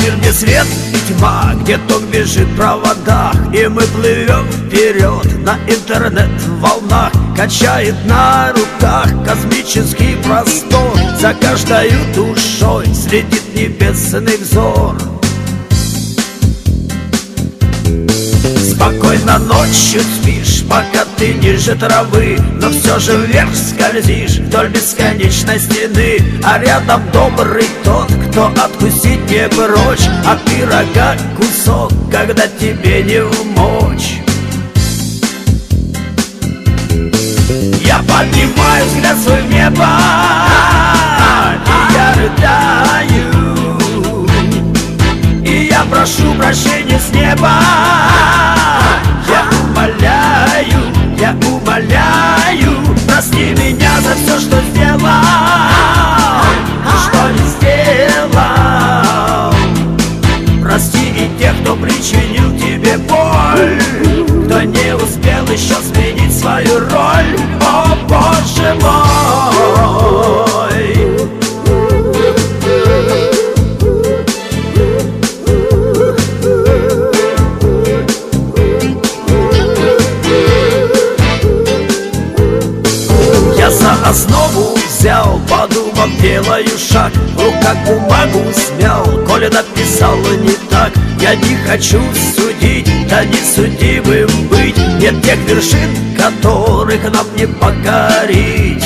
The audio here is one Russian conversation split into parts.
мир, где свет и тьма, где ток бежит в проводах, и мы плывем вперед на интернет-волнах. Качает на руках космический простор, за каждой душой следит небесный взор. Спокойно ночью спишь, пока ты ниже травы, но все же вверх скользишь вдоль бесконечной стены. А рядом добрый тот, кто откусить не прочь от пирога кусок, когда тебе не вмочь. Я поднимаю взгляд свой в небо, и я рыдаю, и я прошу прощения с неба. Я умоляю, прости меня за все, что сделал, что не сделал. Прости и тех, кто причинил тебе боль, кто не успел еще сменить свою роль. О, Боже мой! Я за основу взял, подумав, делаю шаг, в руках бумагу смял, коли написал не так. Я не хочу судить, да не судимым быть, нет тех вершин, которых нам не покорить.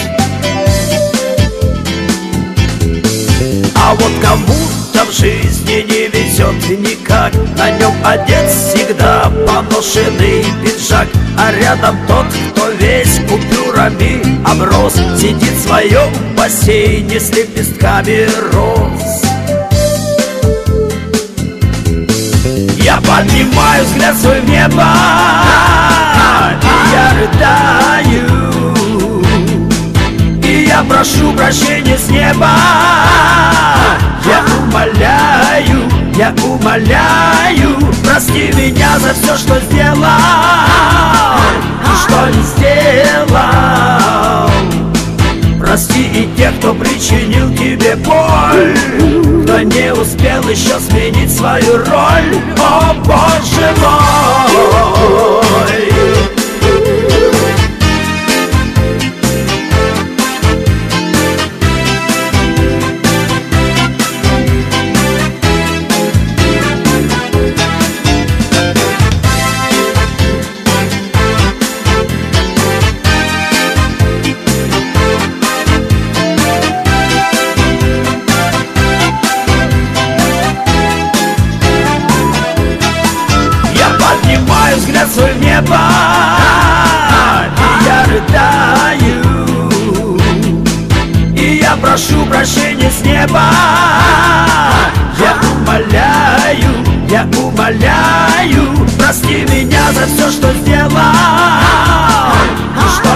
А вот кому-то в жизни не везет никак, на нем одет всегда поношенный пиджак, а рядом тот, кто весь купюрами оброс, сидит в своем бассейне с лепестками роз. Я поднимаю взгляд свой в небо, и я рыдаю, и я прошу прощения с неба. Я умоляю, прости меня за все, что сделал, что не сделал. Прости и тех, кто причинил тебе боль, кто не успел еще сменить свою роль. О, Боже мой! Взгляд свой в небо, и я рыдаю, и я прошу прощения с неба. Я умоляю, прости меня за все, что сделал, что